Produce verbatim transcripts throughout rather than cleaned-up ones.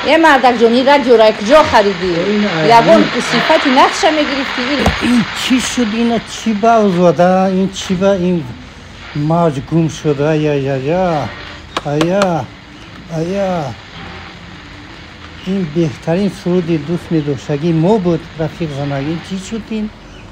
یه مردک جونی رادیو را کجا خریدی؟ یگون صفتی نقش میگرفتی. این چی شد؟ اینا چی باز وده؟ این چی با این موج گم شده؟ یا یا یا آیا آیا این بهترین سرود دوست نداشتگی ما بود. رفیق زندگی چی شد این؟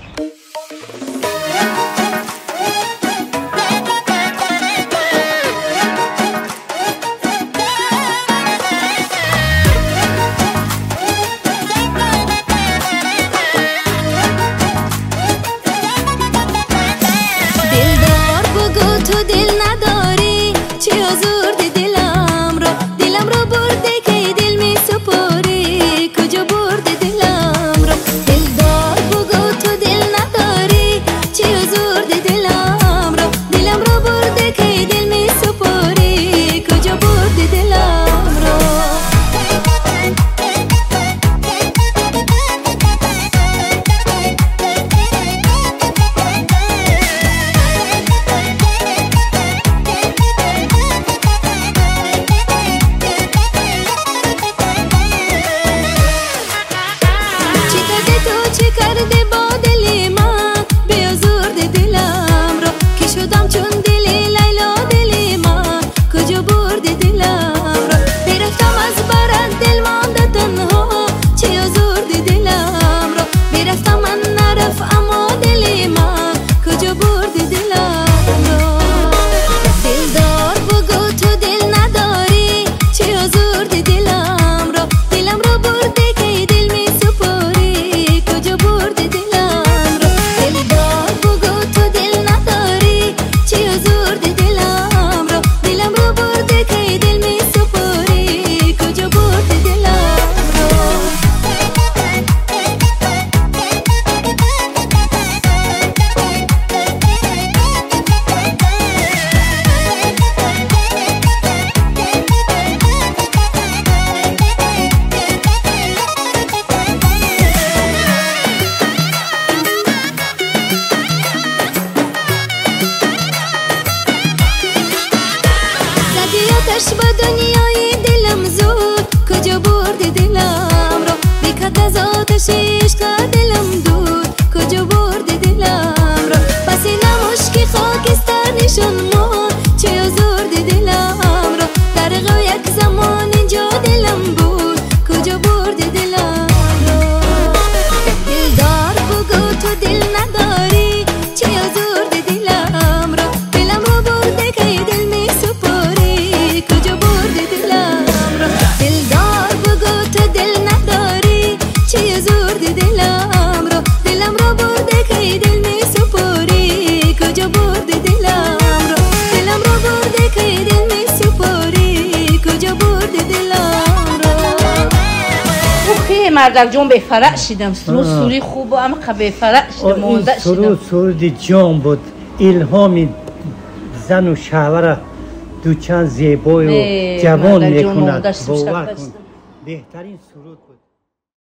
مردک جون به فرق شدم. سرود سوری خوب و اما به فرق شدم. مونده شدم. سرود سرود جان بود. الهامی زن و شوهر دو چند زیبای و جوان میکند. باور کن بهترین سرود بود.